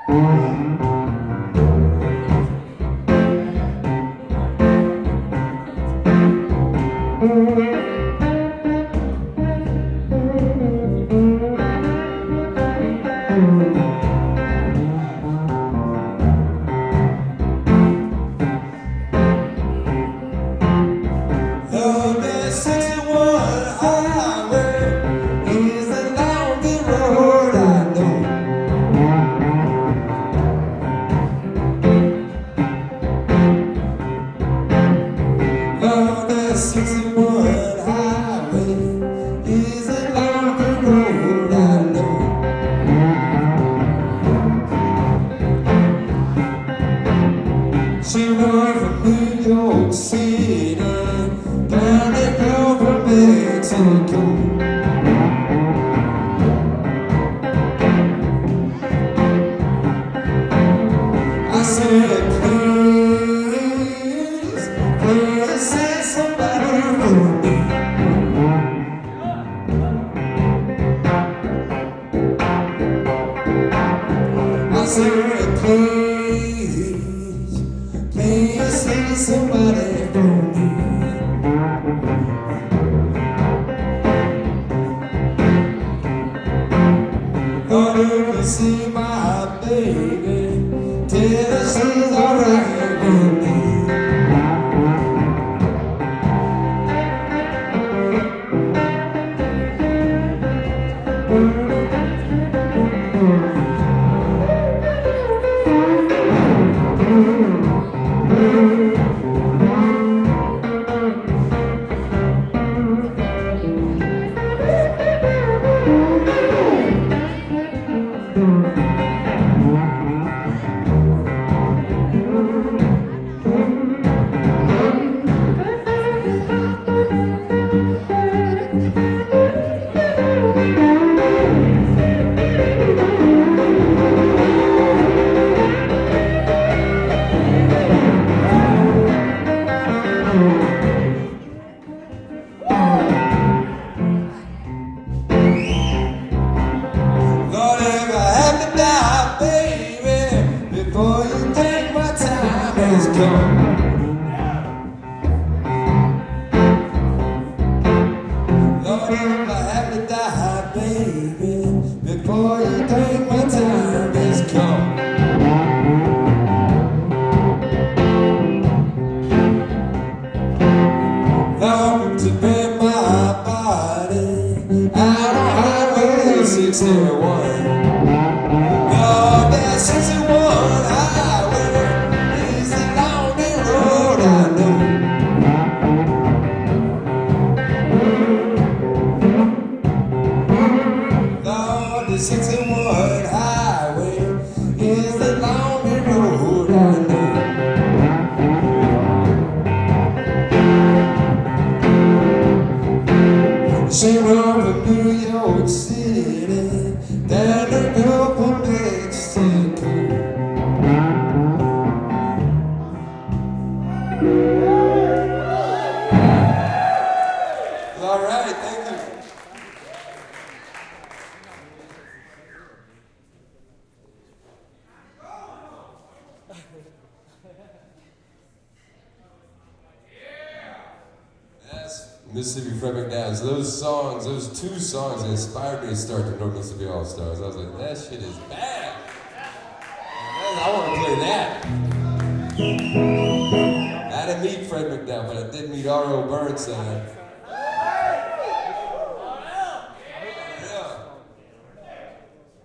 She went from New York City down to Gulf of Mexico. I said, please, please send somebody for me. I said, please, please send somebody for me. Thought you could see my baby, tell her she's alright with me. Lord, if I have to die, baby, before you think my time has come. Lord, if I have to die, baby, before you think my time has come. Lord, to bend my body out on Highway 61. Lord, that 61 highway is the lonely road I know. Lord, the 61 highway is the lonely road I know. She rode from New York City down to Gulf of Mexico. All right, thank you. That's Mississippi Frederick Downs. Those songs, those two songs inspired me to start the North Mississippi All Stars. I was like, that shit is bad. Man, I want to play that. I didn't meet Fred McDowell, but I did meet R.O. Burnside.